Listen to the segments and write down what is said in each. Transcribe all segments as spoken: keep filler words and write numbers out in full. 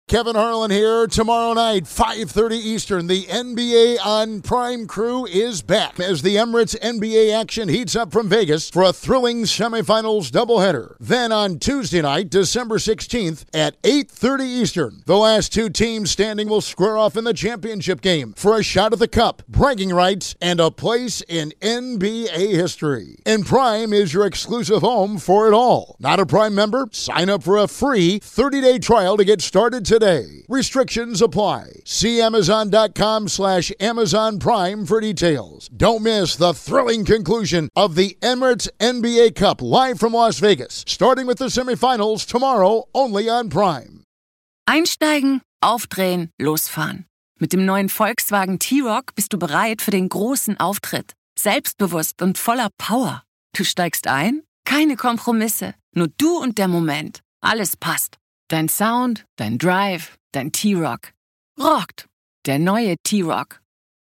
Kevin Harlan here. Tomorrow night, five thirty Eastern, the N B A on Prime crew is back as the Emirates N B A action heats up from Vegas for a thrilling semifinals doubleheader. Then on Tuesday night, December sixteenth at eight thirty Eastern, the last two teams standing will square off in the championship game for a shot at the cup, bragging rights, and a place in N B A history. And Prime is your exclusive home for it all. Not a Prime member? Sign up for a free thirty-day trial to get started today. Restrictions apply. See Amazon.com slash Amazon Prime for details. Don't miss the thrilling conclusion of the Emirates N B A Cup live from Las Vegas, starting with the semifinals tomorrow only on Prime. Einsteigen, aufdrehen, losfahren. Mit dem neuen Volkswagen T-Roc bist du bereit für den großen Auftritt. Selbstbewusst und voller Power. Du steigst ein? Keine Kompromisse. Nur du und der Moment. Alles passt. Dein Sound, dein Drive, dein T-Roc. Rockt. Der neue T-Roc.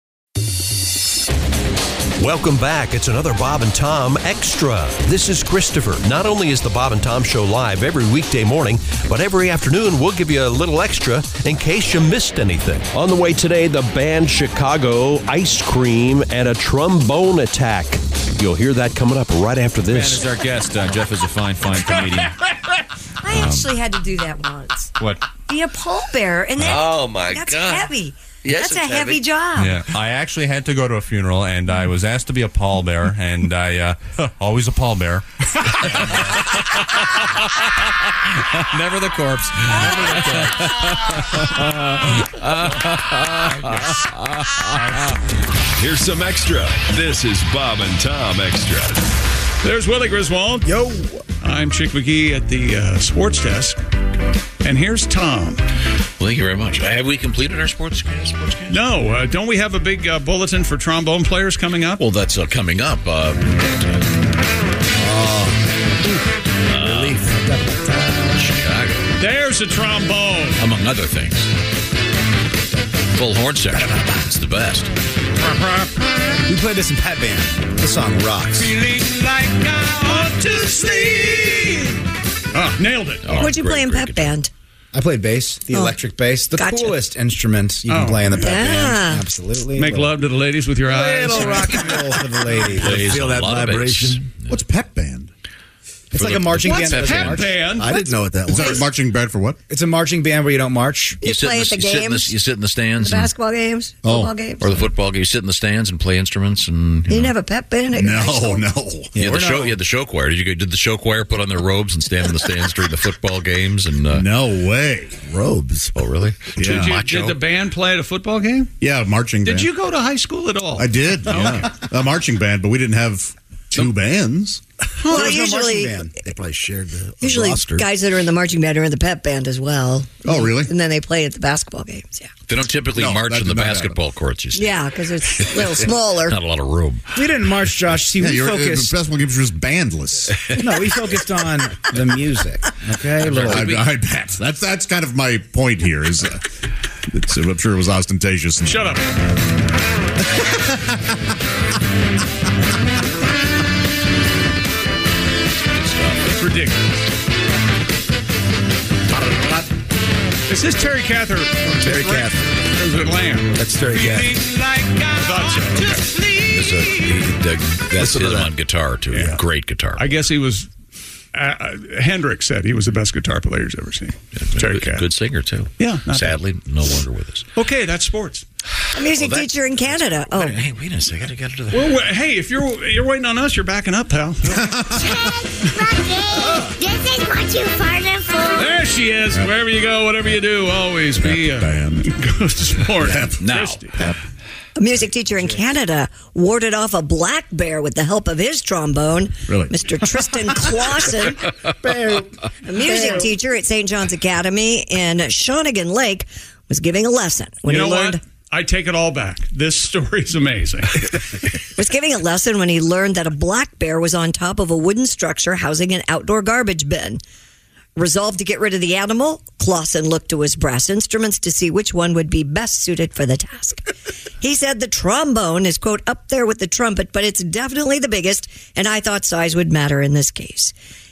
Welcome back. It's another Bob and Tom Extra. This is Christopher. Not only is the Bob and Tom Show live every weekday morning, but every afternoon we'll give you a little extra in case you missed anything. On the way today, the band Chicago, Ice Cream, and a trombone attack. You'll hear that coming up right after this. Man is our guest. Uh, Jeff is a fine, fine comedian. I actually um, had to do that once. What? Be a pallbearer. And that, oh, my that's God. That's heavy. Yes, That's a heavy. heavy job. Yeah, I actually had to go to a funeral, and I was asked to be a pallbearer, and I, uh, always a pallbearer. Never the corpse. Never the corpse. Here's some extra. This is Bob and Tom Extra. There's Willie Griswold. Yo. I'm Chick McGee at the uh, sports desk. And here's Tom. Well, thank you very much. Have we completed our sports cast? Sports cast? No. Uh, don't we have a big uh, bulletin for trombone players coming up? Well, that's uh, coming up. Uh, uh, Relief. Chicago. There's a trombone. Among other things. Full horn section. It's the best. We played this in Pet Band. This song rocks. Feeling like I ought to sleep. Oh, nailed it. Oh, What'd you great, play in great Pep guitar. Band? I played bass, the oh, electric bass, the gotcha. coolest instrument you can oh, play in the Pep yeah. Band. Absolutely. Make little, love to the ladies with your eyes. Little rock and roll for the ladies. Plays Feel a that lot of vibration. bass. What's Pep Band? It's For like the- a marching What's band. Pep March. Band? I didn't know what that was. Is that marching band for what? It's a marching band where you don't march. You sit play in at the you sit in games? you sit in the stands. The and- basketball games? Oh. Football games? or the football game. You sit in the stands and play instruments. And You didn't have a Pep Band at your high No, school? no. You had, we're the show, not- you had the show choir. Did you go, did the show choir put on their robes and stand in the stands during the football games? And uh, No way. Robes. oh, really? Yeah. Did, you, Macho. did the band play at a football game? Yeah, marching band. Did you go to high school at all? I did, yeah. A marching band, but we didn't have two bands. Well, There was no usually, marching band. They probably shared the usually roster. guys that are in the marching band are in the Pep Band as well. Oh, really? And then they play at the basketball games, yeah. They don't typically No, march that in the did not basketball courts, you see. Yeah, because it's a little smaller. Not a lot of room. We didn't march, Josh. See, Yeah, we you're, uh, focused. basketball games were just bandless. No, we focused on the music. Okay, little. I, I bet. That's that's kind of my point here. Is uh, it's, I'm sure it was ostentatious. And, Shut up. It's ridiculous. Is this Terry Cather? Terry Cather. Or is it Lamb? That's Terry Cather. I thought so. Okay. There's a, he, he, that's Listen to him that. on guitar, too. Yeah. Great guitar. I guess he was. Uh, uh, Hendrix said he was the best guitar player he's ever seen. Terry good, Cather. good singer, too. Yeah, not Sadly, no longer with us. Okay, that's sports. A music Well, that- teacher in Canada. Oh, Wait, hey, wait a second. I got to do that. Well, wait, hey, if you're you're waiting on us, you're backing up, pal. This is what you farted for. There she is. Wherever you go, whatever you do, always be a band. good sport. Now. Christy. a music teacher in Canada warded off a black bear with the help of his trombone. Really? Mister Tristan Clausen, a music teacher at Saint John's Academy in Shawnigan Lake, was giving a lesson when You he know learned. what? I take it all back. This story's amazing. was giving a lesson when he learned that a black bear was on top of a wooden structure housing an outdoor garbage bin. Resolved to get rid of the animal, Clausen looked to his brass instruments to see which one would be best suited for the task. He said the trombone is, quote, up there with the trumpet, but it's definitely the biggest, and I thought size would matter in this case.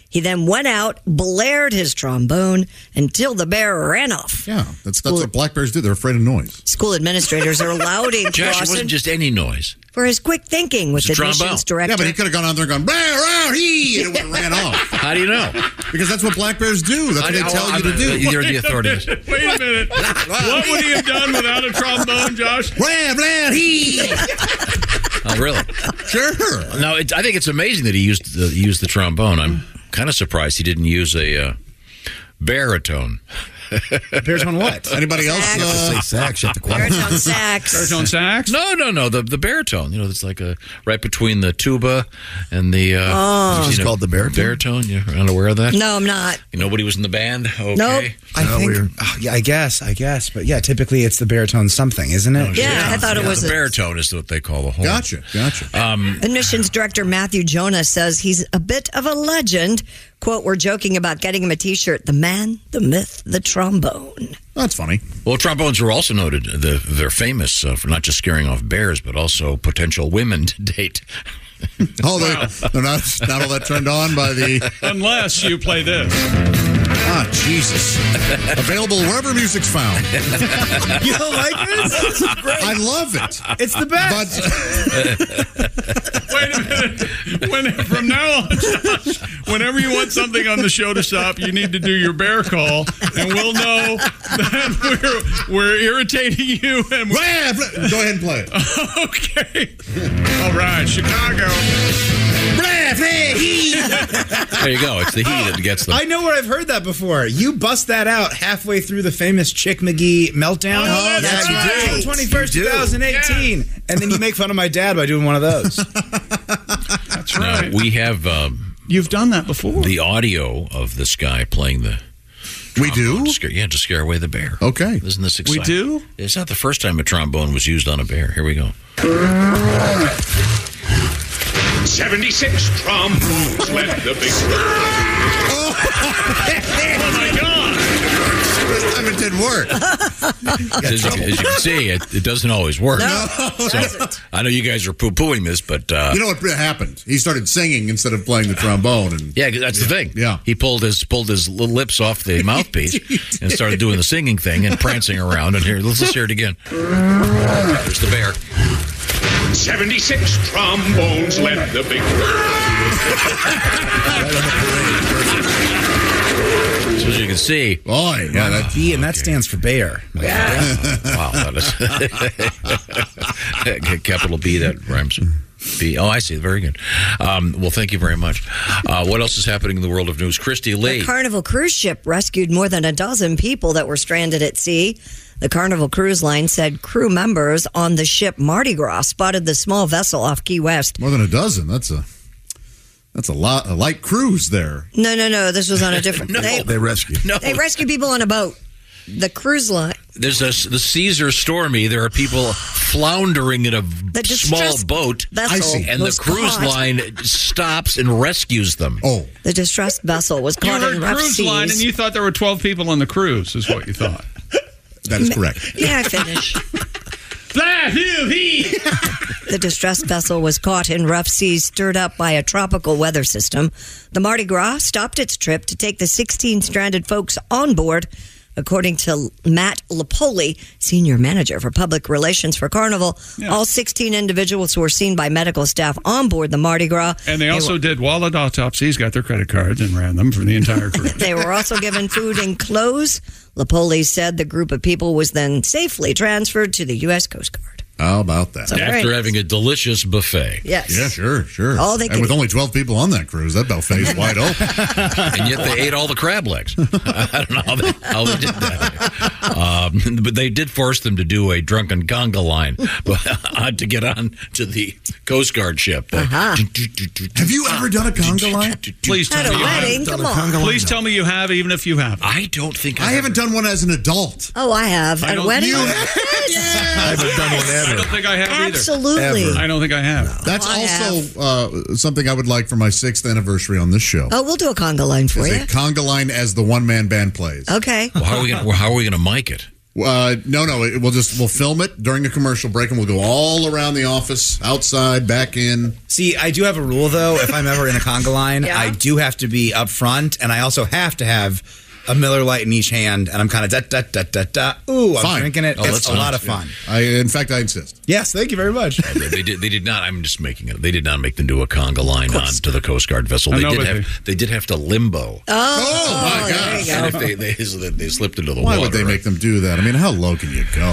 He then went out, blared his trombone until the bear ran off. Yeah, that's that's what black bears do. They're afraid of noise. School administrators are lauding Josh, it Clausen wasn't just any noise. for his quick thinking with It's a admissions trombone. director. Yeah, but he could have gone out there and gone, bear out, he, and it would have ran off. How do you know? Because that's what black bears do. That's what they I- tell I- you to do. You're the authorities. Wait a minute. What would he have done without a trombone, Josh? Blah, blah, he. Oh, really? Sure. No, it, I think it's amazing that he used the, used the trombone. I'm kind of surprised he didn't use a uh, baritone. Baritone what? Anybody else? Sax. Uh, Say sax, shut the Baritone sax. Baritone sax? No, no, no. The the baritone. You know, it's like a right between the tuba and the. Uh, Oh. you It's know, called the baritone? Baritone. You're unaware of that? No, I'm not. Nobody was in the band. Okay. Nope. I think, oh, yeah, I guess, I guess, but yeah, typically it's the baritone something, isn't it? Yeah, I thought it was the a- baritone is what they call the horn. gotcha, gotcha. Um, Admissions director Matthew Jonas says he's a bit of a legend. Quote, we're joking about getting him a T-shirt. The man, the myth, the trombone. That's funny. well, trombones are also noted. The, they're famous uh, for not just scaring off bears, but also potential women to date. Oh, they, they're not, not all that turned on by the... Unless you play this. Ah, Jesus. Available wherever music's found. You don't like this? This is great. I love it. It's the best. But Wait a minute. When, from now on, Josh, whenever you want something on the show to stop, you need to do your bear call, and we'll know that we're, we're irritating you. And go ahead and play it. Okay. All right, Chicago. There you go. It's the he that gets them. I know where I've heard that before. You bust that out halfway through the famous Chick McGee meltdown. Oh, that's yeah, right. April twenty-first, twenty eighteen. Yeah. And then you make fun of my dad by doing one of those. That's Now, right. we have um, You've done that before. the audio of this guy playing the. We do? To scare, yeah, to scare away the bear. Okay. Isn't this exciting? We do? It's not the first time a trombone was used on a bear. Here we go. seventy-six trombones left the big Oh, my God. This time it didn't work. As you, as you can see, it, it doesn't always work. No, So, I know you guys are poo-pooing this, but... Uh, You know what happened? He started singing instead of playing the trombone. And yeah, that's the thing. Yeah. He pulled his pulled his little lips off the mouthpiece and started doing the singing thing and prancing around. And here, let's just hear it again. There's the bear. seventy-six trombones left the big So as you can see... Boy, yeah, that, B, and that stands for bear. Wow, that is... Capital B, that rhymes. B. Oh, I see. Very good. Um, well, thank you very much. Uh, what else is happening in the world of news? Christy Lee. The Carnival cruise ship rescued more than a dozen people that were stranded at sea. The Carnival Cruise Line said crew members on the ship Mardi Gras spotted the small vessel off Key West. more than a dozen. That's a that's a lot a light cruise there. No, no, no. This was on a different... No. they, They rescued. No, they rescue people on a boat. The cruise line... there's a, the seas are stormy. There are people floundering in a The small distressed boat. vessel I see. And the was cruise caught. line stops and rescues them. Oh, The distressed vessel was You caught heard in rough cruise seas. line, and you thought there were twelve people on the cruise, is what you thought. that is correct. May I finish? Fly, hew, he. The distressed vessel was caught in rough seas stirred up by a tropical weather system. The Mardi Gras stopped its trip to take the sixteen stranded folks on board. According to Matt Lapoli, senior manager for public relations for Carnival, Yeah. all sixteen individuals were seen by medical staff on board the Mardi Gras. And they also were, did wallet autopsies, got their credit cards, and ran them for the entire cruise. they were also given food and clothes. Lapoli said the group of people was then safely transferred to the U S Coast Guard. How about that? So- After Right. having a delicious buffet. Yes. Yeah, sure, sure. All they and could- with only twelve people on that cruise, that buffet is wide open. And yet they ate all the crab legs. I don't know how they, how they did that. Um, but they did force them to do a drunken conga line but, uh, to get on to the Coast Guard ship. Uh-huh. Have you ever done a conga line? Please tell At me a you wedding, have. come on. Please tell me you have, even if you have. I don't think I I've haven't done one as an adult. Oh, I have. I At a don't- wedding? You I haven't done one I ever. don't think I have either. Absolutely. I don't think I have. That's I also uh, something I would like for my sixth anniversary on this show. Oh, we'll do a conga line for Is you. a conga line as the one man band plays. Okay. Well, how are we gonna, well, how are we going to mic it? Uh, no, no. It, we'll just we'll film it during a commercial break, and we'll go all around the office, outside, back in. See, I do have a rule though. If I'm ever in a conga line, Yeah. I do have to be up front, and I also have to have a Miller Lite in each hand, and I'm kind of da da da da da. Ooh, I'm Fine. drinking it. Oh, it's that's a fine. lot of fun. I, in fact, I insist. Yes, thank you very much. Oh, they, they did. They did not. I'm just making it. They did not make them do a conga line on to the Coast Guard vessel. I They know, did but have. They did have to limbo. Oh, Oh, my there gosh. you go. And if they they, so that they slipped into the Why water. would they make them do that? I mean, how low can you go?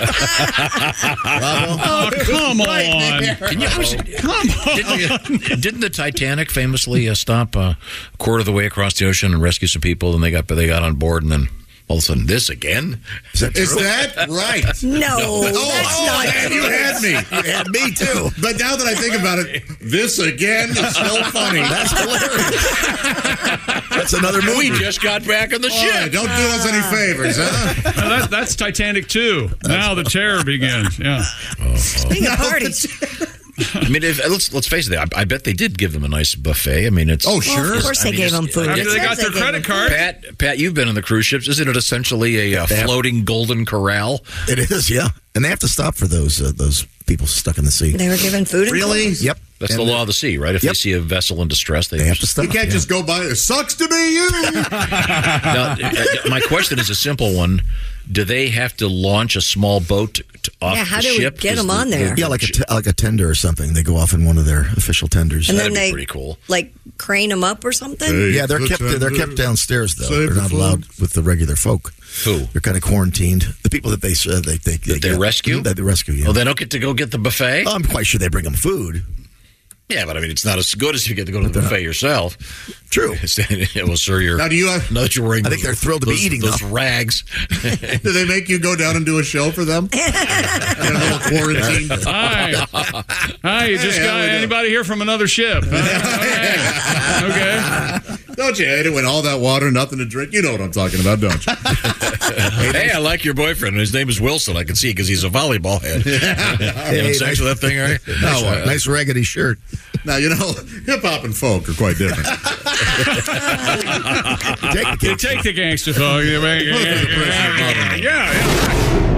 Oh, come on. Can you, come on. Didn't, didn't the Titanic famously uh, stop uh, a quarter of the way across the ocean and rescue some people, and they got they got on board, and then all of a sudden, this again? Is that, Is that right? No, Oh, that's oh, not man, you true. had me. You had me too. But now that I think about it, this again is so funny. That's hilarious. That's another movie. We just got back on the All right, ship. don't do us any favors, huh? Now that, that's Titanic two. Now the terror begins. Yeah. Speaking of parties. I mean, if, let's let's face it. I, I bet they did give them a nice buffet. I mean, it's Oh, Well, sure. of course I they mean, gave it's- them food. After It they got says their gave credit them card. Pat, Pat, you've been on the cruise ships. Isn't it essentially a, uh have- floating golden corral? It is, yeah. And they have to stop for those uh, those people stuck in the sea. food. They were given food and Really? clothes. Yep. That's And the law of the sea, right? If Yep. they see a vessel in distress, they, They have to stop. You can't yeah. just go by. It sucks to be you. Now, uh, my question is a simple one: do they have to launch a small boat to, off Yeah, how the do we ship? get Is them the- on there? the- Yeah, like a, t- like a tender or something. They go off in one of their official tenders. And That'd then be they pretty cool. like crane them up or something. Hey. yeah, they're The kept they're tender. kept downstairs though. Save They're the not food. allowed with the regular folk. Who? They're kind of quarantined. The people that they uh, they they, That they get- rescue? That they rescue. Yeah. Oh, they don't get to go get the buffet? I'm quite sure they bring them food. Yeah, but I mean, it's not as good as you get to go to the buffet yourself. True. Well, sir, you're. Now, do you have? Now that you're wearing, I think those- they're thrilled to be those- eating those them. rags. Do they make you go down and do a show for them? In a little quarantine. Hi. Hi, you just Hey, how got we doing? anybody here from another ship? Huh? Okay. Okay. Don't you hate it when all that water, nothing to drink? You know what I'm talking about, don't you? Hey, I like your boyfriend. His name is Wilson. I can see because he's a volleyball head. You having sex with that thing, are you? Nice, nice raggedy shirt. Now, you know, hip hop and folk are quite different. Take the You take the gangster thug. Yeah, yeah, yeah.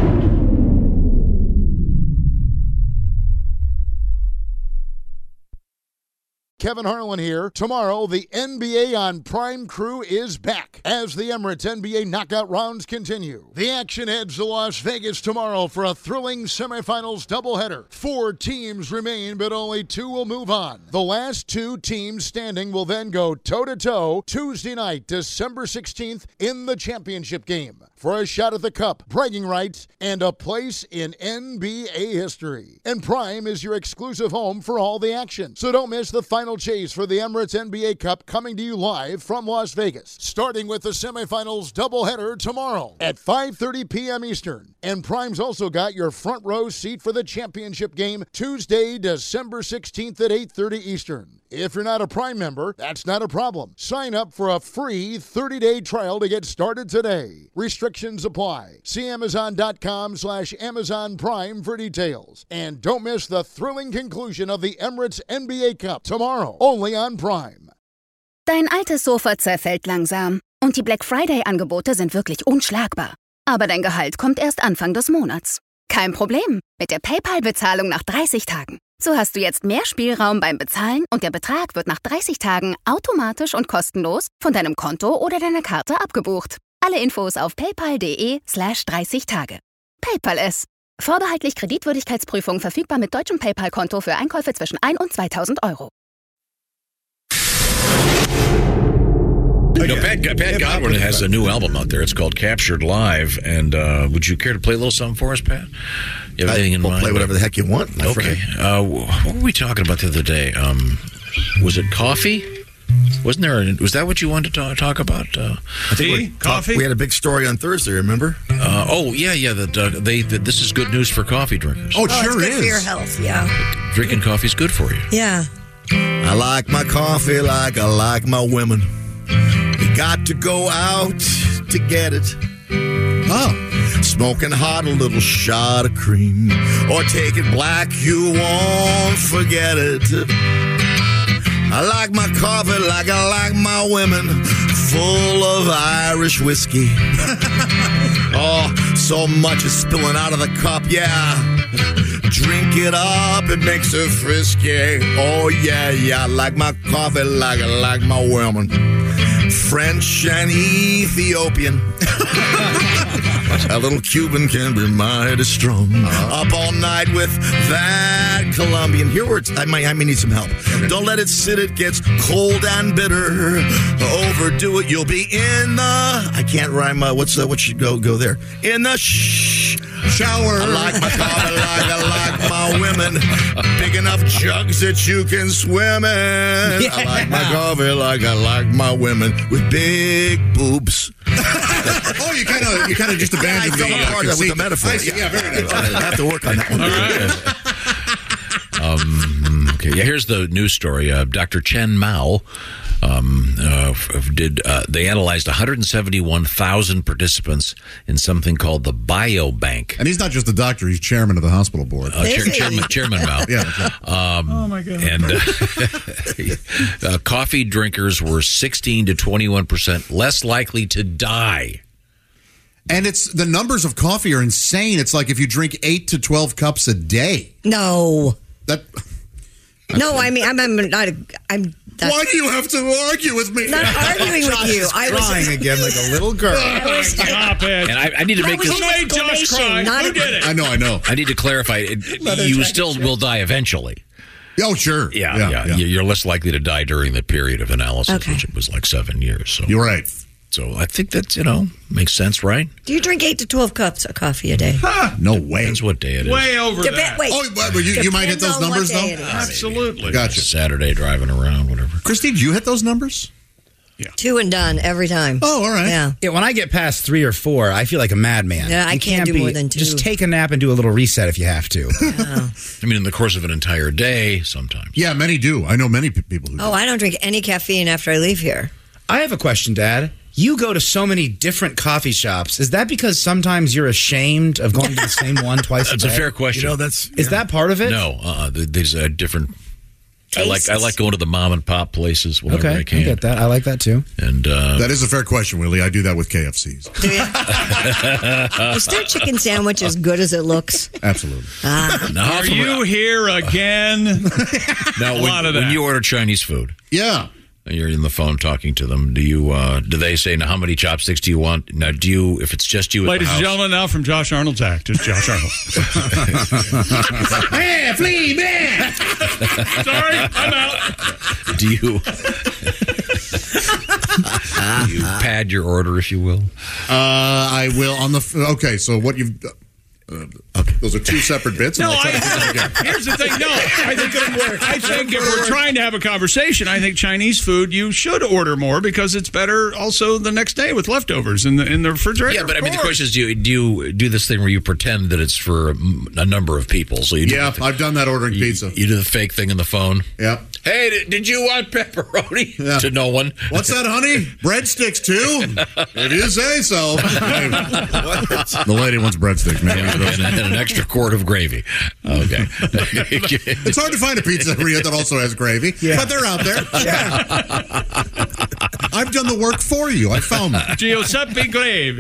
Kevin Harlan here. Tomorrow, the N B A on Prime Crew is back as the Emirates N B A knockout rounds continue. The action heads to Las Vegas tomorrow for a thrilling semifinals doubleheader. Four teams remain, but only two will move on. The last two teams standing will then go toe-to-toe Tuesday night, December sixteenth, in the championship game for a shot at the cup, bragging rights, and a place in N B A history. And Prime is your exclusive home for all the action. So don't miss the final chase for the Emirates N B A Cup coming to you live from Las Vegas, starting with the semifinals doubleheader tomorrow at five thirty p.m. Eastern. And Prime's also got your front row seat for the championship game Tuesday, December sixteenth at eight thirty Eastern. If you're not a Prime member, that's not a problem. Sign up for a free thirty-day trial to get started today. Restrictions apply. See Amazon.com slash Amazon Prime for details. And don't miss the thrilling conclusion of the Emirates N B A Cup tomorrow, only on Prime. Dein altes Sofa zerfällt langsam und die Black Friday-Angebote sind wirklich unschlagbar. Aber dein Gehalt kommt erst Anfang des Monats. Kein Problem, mit der PayPal-Bezahlung nach dreißig Tagen. So hast du jetzt mehr Spielraum beim Bezahlen und der Betrag wird nach dreißig Tagen automatisch und kostenlos von deinem Konto oder deiner Karte abgebucht. Alle Infos auf paypal.de slash 30 Tage. PayPal es. Vorbehaltlich Kreditwürdigkeitsprüfung verfügbar mit deutschem PayPal-Konto für Einkäufe zwischen ein und zweitausend Euro. You know, Pat, Pat Godwin has a new album out there. It's called Captured Live. And uh, would you care to play a little something for us, Pat? You have anything in We'll mind? play whatever the heck you want, my Okay. friend. Uh, what were we talking about the other day? Um, was it coffee? Wasn't there? A, was that what you wanted to talk, talk about? Uh, I think we're- coffee? We had a big story on Thursday, remember? uh, oh yeah, yeah. That uh, they that this is good news for coffee drinkers. Oh, it Oh, sure it's good is. for your health. Yeah. Drinking coffee is good for you. Yeah. I like my coffee like I like my women. You got to go out to get it. Oh, Smoking hot, a little shot of cream. Or take it black, you won't forget it. I like my coffee like I like my women. Full of Irish whiskey. Oh, so much is spilling out of the cup, yeah. Drink it up, it makes her frisky. Oh, yeah, yeah, I like my coffee like I like my women. French and Ethiopian. A little Cuban can be mighty strong. Uh-huh. Up all night with that Colombian. Here we're t- I might I may need some help. Okay. Don't let it sit, it gets cold and bitter. Overdo it, you'll be in the I can't rhyme uh, what's uh, what should go go there. In the shh shower. I like my coffee like I like my women. Big enough jugs that you can swim in. Yeah. I like my coffee like I like my women with big boobs. Oh, you kind of you kind of just abandoned I the, uh, hard with the metaphor. I see. Yeah, very nice. I have to work on that one. All right. um, okay, yeah. Here's the news story. Uh, Doctor Chen Mao um, uh, did. Uh, they analyzed one hundred seventy-one thousand participants in something called the Biobank. And he's not just a doctor; he's chairman of the hospital board. Uh, chair, chairman, chairman Mao. Yeah. Um, oh my God. And uh, uh, coffee drinkers were sixteen to twenty-one percent less likely to die. And it's the numbers of coffee are insane. It's like if you drink eight to twelve cups a day. No. That. No, I mean I'm, I'm not. I'm. That's, Why do you have to argue with me? Not arguing with you. I was crying again like a little girl. Stop it. And I, I need to make was this. Who made Josh cry? Who did it? I know, I know. I need to clarify. It, you still will die eventually. Oh, sure. Yeah, yeah, yeah. yeah. You're less likely to die during the period of analysis, Okay. which was like seven years. So. You're right. So I think that's, you know, makes sense, right? Do you drink eight to twelve cups of coffee a day? No way. Depends what day it is. Way over Dep- that. Wait. Oh, but you, you might hit those Depends on numbers, what though? day it is. Absolutely. Gotcha. Saturday driving around, whatever. Christine, did you hit those numbers? Two and done every time. Oh, all right. Yeah. Yeah, when I get past three or four, I feel like a madman. Yeah, I You can't do be- more than two. Just take a nap and do a little reset if you have to. Oh. I mean, in the course of an entire day, sometimes. Yeah, many do. I know many p- people who do. Oh, I don't drink any caffeine after I leave here. I have a question, Dad. You go to so many different coffee shops. Is that because sometimes you're ashamed of going to the same one twice a That's day? a fair question. You know, that's Is that part of it? No, uh, th- there's a different. I like Tastes. I like going to the mom and pop places whenever Okay, I I can. get that. I like that too. And uh, That is a fair question, Willie. I do that with K F Cs. Do you? Is their chicken sandwich as good as it looks? Absolutely. Ah. now, Are from- you here again? now, a when, lot of when that. you order Chinese food, Yeah. and you're in the phone talking to them, do you uh, do they say, now how many chopsticks do you want? Now, do you, if it's just you at Ladies the and house, gentlemen, now from Josh Arnold's act, it's Josh Arnold. Hey, flea man! Sorry, I'm out. do you do you pad your order, if you will? Uh, I will on the. F- okay, so what you've. Uh, okay, those are two separate bits. And No, I'll try to do that I, again. here's the thing. No, I think I think if we're trying to have a conversation, I think Chinese food you should order more because it's better. Also, the next day with leftovers in the in the refrigerator. Yeah, but I mean, the Of course. question is, do you, do you do this thing where you pretend that it's for a number of people? So you do Yeah, the, I've done that ordering you, pizza. You do the fake thing in the phone. Yep. Hey, did, did you want pepperoni? Yeah. To no one. What's that, honey? Breadsticks too? If you say so. The lady wants breadsticks, man. And, and an extra quart of gravy. Okay. It's hard to find a pizzeria that also has gravy, Yeah. but they're out there. Yeah. I've done the work for you. I found them. Giuseppe Gravy.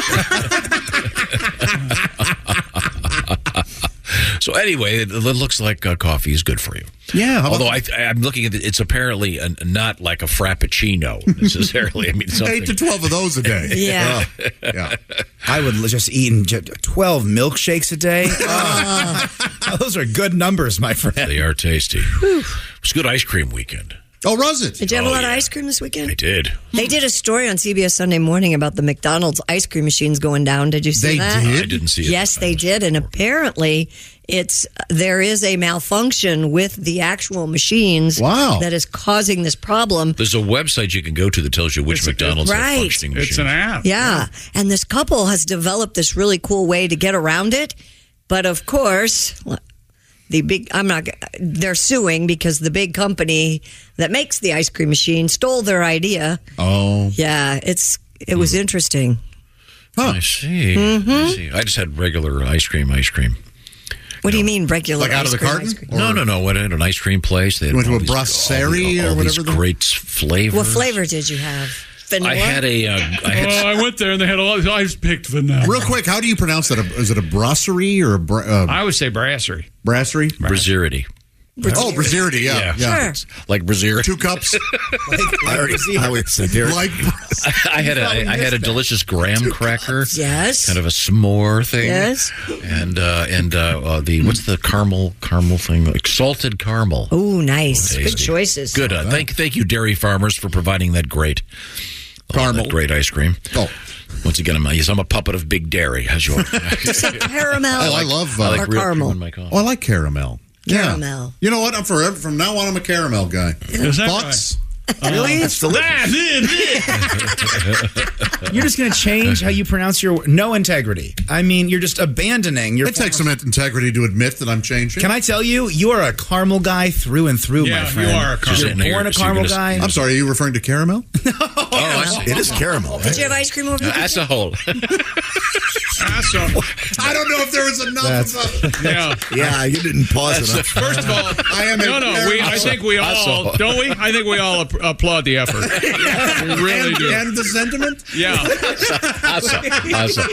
So anyway, it, it looks like uh, coffee is good for you. Yeah. Although I, I'm looking at it, it's apparently a, not like a frappuccino necessarily. I mean, something. Eight to twelve of those a day. Yeah. Uh, yeah. I would just eat twelve milkshakes a day. Oh, those are good numbers, my friend. They are tasty. It was a good ice cream weekend. Oh, was it? Did you have Oh, a lot yeah. of ice cream this weekend? I did. They did a story on C B S Sunday Morning about the McDonald's ice cream machines going down. Did you see They that? did? I didn't see it. Yes, they did, and apparently it's there is a malfunction with the actual machines. Wow. That is causing this problem. There's a website you can go to that tells you which It's a- McDonald's have right. functioning machines. It's an app. Yeah, and this couple has developed this really cool way to get around it, but of course. The big, I'm not, they're suing because the big company that makes the ice cream machine stole their idea. Oh. Yeah, it's, it was interesting. Huh. I see. Mm-hmm. I see. I just had regular ice cream, ice cream. What do you mean regular Like out ice of the cream, carton? ice cream? Or- No, no, no. Went at an ice cream place. They had You went to all a these- brasserie all, or all whatever These the- great flavors. What flavor did you have? I had a. Uh, I had oh, I went there and they had a lot. I just picked vanilla. Real quick, how do you pronounce that? Is it a brasserie or a bra- uh, I would say brasserie. Brasserie? Brazirity. Oh, Brazirity, yeah. yeah. Sure. Like Brazir. Two cups. I already I always said there. Like, I had a I had a delicious graham cracker. Yes. Kind of a s'more thing. Yes. And uh, and uh, uh, the what's the caramel caramel thing? Like salted caramel. Oh, nice. Oh, Good choices. Good. Uh, thank thank you, dairy farmers, for providing that great caramel, that great ice cream. Oh. Once again, I'm, I'm a puppet of Big Dairy. How's your caramel? Oh, I love uh, or I like caramel. Oh, I like caramel. Caramel. Yeah. You know what? I'm forever from now on. I'm a caramel guy. Is that Bucks. right? Really? It's delicious. You're just going to change how you pronounce your no integrity. I mean, you're just abandoning your. It takes some integrity to admit that I'm changing. Can I tell you, you are a caramel guy through and through, Yeah, my you friend. are a caramel. You're You're born a so you're caramel gonna- guy. I'm sorry. Are you referring to caramel? Oh, I see. It is caramel. Did you have ice cream over there? As a whole. Asshole. I don't know if there was enough. That's- Of Yeah. Yeah, you didn't pause enough. First of all, I am no, a no. We, I caramel. think we all Asshole. don't we? I think we all ap- applaud the effort. We really and, do. and the sentiment? Yeah. Awesome. Awesome.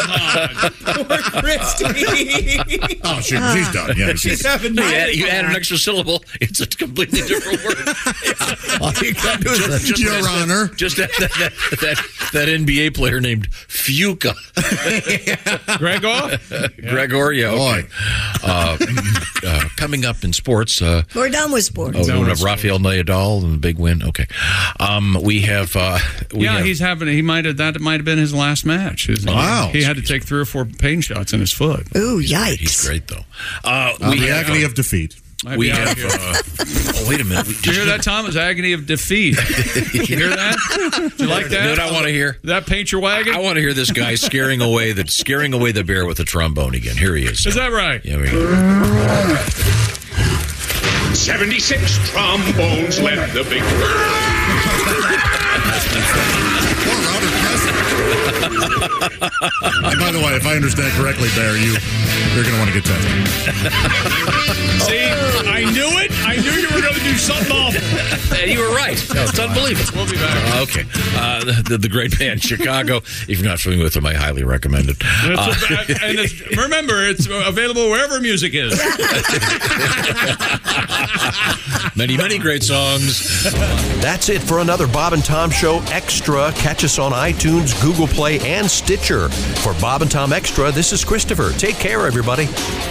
Oh, she, she's done. Yeah, she's, You add, you add an extra syllable, it's a completely different word. All you got to do is Just, just Your as Honor. That, just that, that, that, that N B A player named Fuca. Gregor? Gregor, yeah. Okay. Uh, uh, coming up in sports. Uh, We're done with sports. oh, we have Rafael Nadal and the big win. Okay. Um, we have. Uh, we yeah, have, he's having. He might have. That might have been his last match. Isn't it? Wow. He had to take three or four pain shots in his foot. Ooh, yikes. He's great, though. Uh, uh, we the have, agony of defeat. Might We be out have. here. Uh, oh, wait a minute. Did you hear that, Thomas? Agony of defeat. Did you hear that? Did you like that? You know what I want to hear? That paint your wagon? I want to hear this guy scaring away the scaring away the bear with the trombone again. Here he is. Is that right? Yeah, we go. seventy-six trombones led the big And by the way, if I understand correctly, Bear, you you're going to want to get tested. See, I knew it. I knew you were going to do something awful. And you were right. It's unbelievable. We'll be back. Uh, okay. Uh, the, the great band Chicago. If you're not familiar with them, I highly recommend it. It's Uh, a- and it's, remember, it's available wherever music is. many, many great songs. That's it for another Bob and Tom Show Extra. Catch us on iTunes, Google Play, and Stitcher. For Bob and Tom Extra, this is Christopher. Take care, everybody.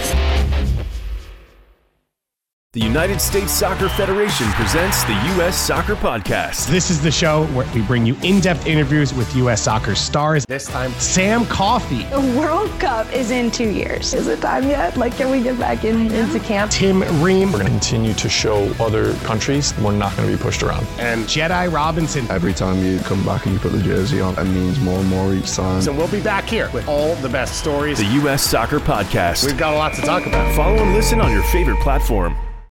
The United States Soccer Federation presents the U S Soccer Podcast. This is the show where we bring you in-depth interviews with U S soccer stars. This time, Sam Coffey. The World Cup is in two years. Is it time yet? Like, can we get back in, into camp? Tim Ream. We're going to continue to show other countries we're not going to be pushed around. And Jedi Robinson. Every time you come back and you put the jersey on, it means more and more each time. So we'll be back here with all the best stories. The U S Soccer Podcast. We've got a lot to talk about. Follow and listen on your favorite platform.